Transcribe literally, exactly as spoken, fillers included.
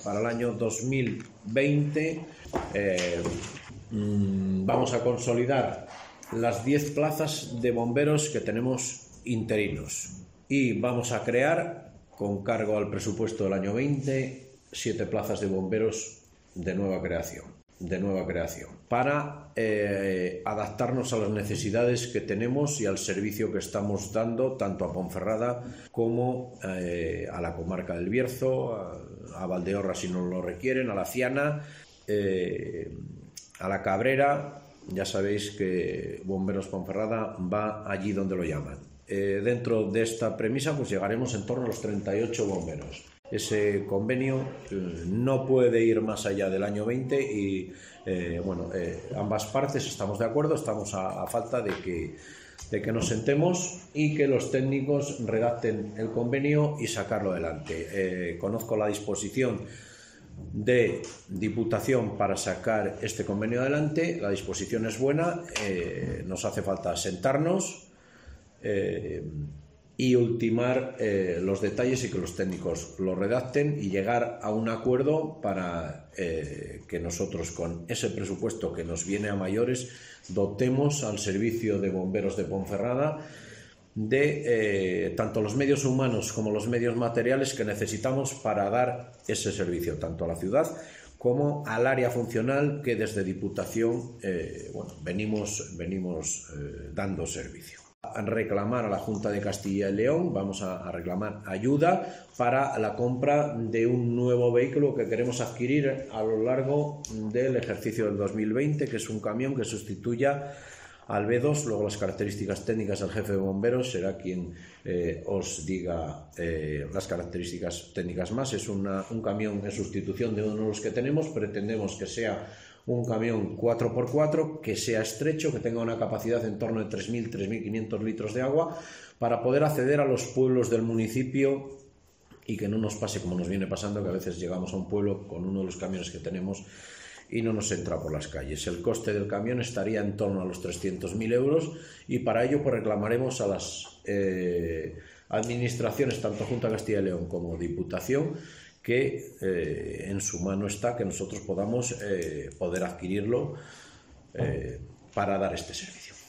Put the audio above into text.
para el año dos mil veinte eh, mmm, vamos a consolidar las diez plazas de bomberos que tenemos interinos y vamos a crear, con cargo al presupuesto del año veinte, siete plazas de bomberos de nueva creación, de nueva creación para eh, adaptarnos a las necesidades que tenemos y al servicio que estamos dando tanto a Ponferrada como eh, a la comarca del Bierzo, a, a Valdeorras si nos lo requieren, a la Ciana, eh, a la Cabrera. Ya sabéis que Bomberos Ponferrada va allí donde lo llaman. Eh, dentro de esta premisa pues llegaremos en torno a los treinta y ocho bomberos. Ese convenio eh, no puede ir más allá del año veinte y eh, bueno, eh, ambas partes estamos de acuerdo, estamos a, a falta de que, de que nos sentemos y que los técnicos redacten el convenio y sacarlo adelante. Eh, conozco la disposición de Diputación para sacar este convenio adelante, la disposición es buena, eh, nos hace falta sentarnos eh, y ultimar eh, los detalles y que los técnicos lo redacten y llegar a un acuerdo para eh, que nosotros con ese presupuesto que nos viene a mayores dotemos al servicio de bomberos de Ponferrada de eh, tanto los medios humanos como los medios materiales que necesitamos para dar ese servicio tanto a la ciudad como al área funcional que desde Diputación eh, bueno, venimos, venimos eh, dando servicio. A reclamar a la Junta de Castilla y León, vamos a, a reclamar ayuda para la compra de un nuevo vehículo que queremos adquirir a lo largo del ejercicio del dos mil veinte, que es un camión que sustituya al B dos, luego las características técnicas del jefe de bomberos será quien eh, os diga eh, las características técnicas más. Es una, un camión en sustitución de uno de los que tenemos, pretendemos que sea un camión cuatro por cuatro, que sea estrecho, que tenga una capacidad en torno de tres mil a tres mil quinientos litros de agua para poder acceder a los pueblos del municipio y que no nos pase como nos viene pasando, que a veces llegamos a un pueblo con uno de los camiones que tenemos y no nos entra por las calles. El coste del camión estaría en torno a los trescientos mil euros y para ello pues reclamaremos a las eh, administraciones, tanto Junta de Castilla y León como Diputación, que eh, en su mano está que nosotros podamos eh, poder adquirirlo eh, para dar este servicio.